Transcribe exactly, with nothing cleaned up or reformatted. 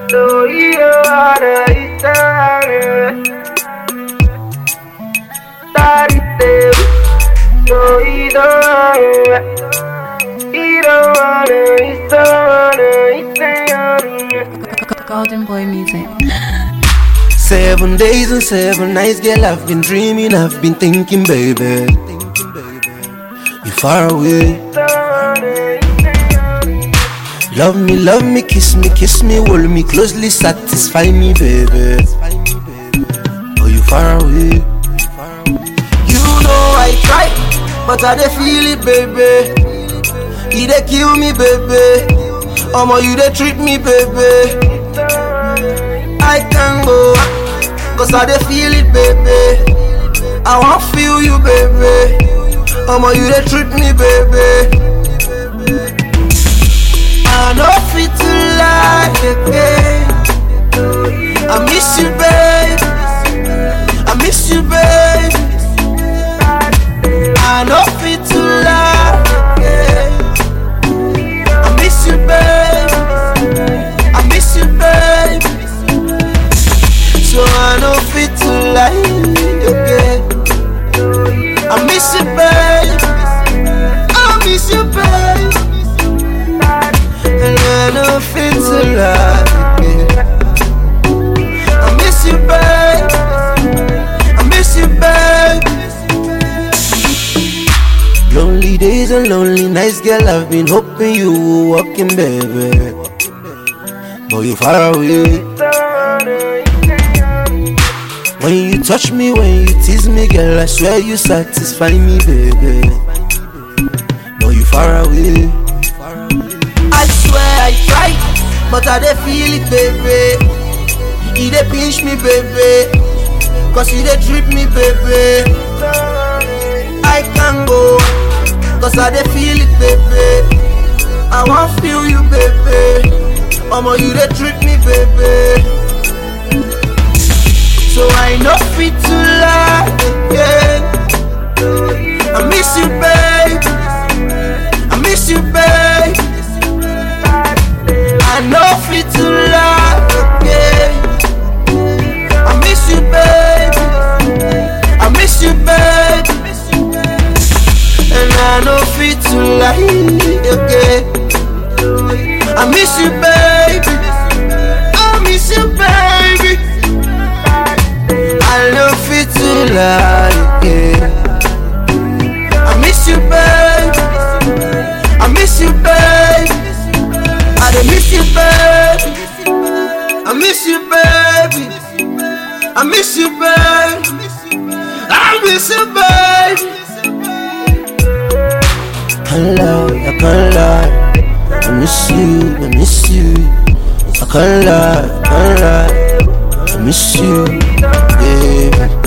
So you are the Italian. Tarite. So you don't. You don't wanna. Italian. Golden Boy Music. Seven days and seven nights, girl, I've been dreaming, I've been thinking, baby, you're far away. Love me, love me, kiss me, kiss me, hold me closely, satisfy me, baby. Oh, you far away. You know I try, but I dey feel it, baby. You dey kill me, baby. Omo, you dey treat me, baby. I can't go, cause I dey feel it, baby. I want feel you, baby. Omo, you dey treat me, baby. I know fit to lie again. I miss you, babe. I miss you, babe. I know fit to lie again. I miss you, babe. I miss you, babe. So I know fit to lie again. I miss you, babe. I miss you, babe. And I know fit to lie again. I miss you, babe. I miss you, babe. Lonely days and lonely nights, girl, I've been hoping you were walking, baby. But you far away. When you touch me, when you tease me, girl, I swear you satisfy me, baby. But you far away. I swear I try, but I dey feel it, baby. You dey pinch me, baby, cause you dey treat me, baby. I can't go, cause I dey feel it, baby. I want feel you, baby. Omo, you dey treat me, baby. So I know fit to lie again. I miss you, babe. I miss you, babe. I know fit to lie again. I miss you, babe. I miss you, babe. And I know fit to lie again. I miss you, baby. I miss you, baby. I know fit to lie again. I miss you, babe. I miss you, babe. I dey miss you, babe. I miss you, baby. I miss you, babe. I miss you, babe. Can't lie, I can't lie. I miss you, I miss you. I can't lie, I can't lie. I miss you, baby.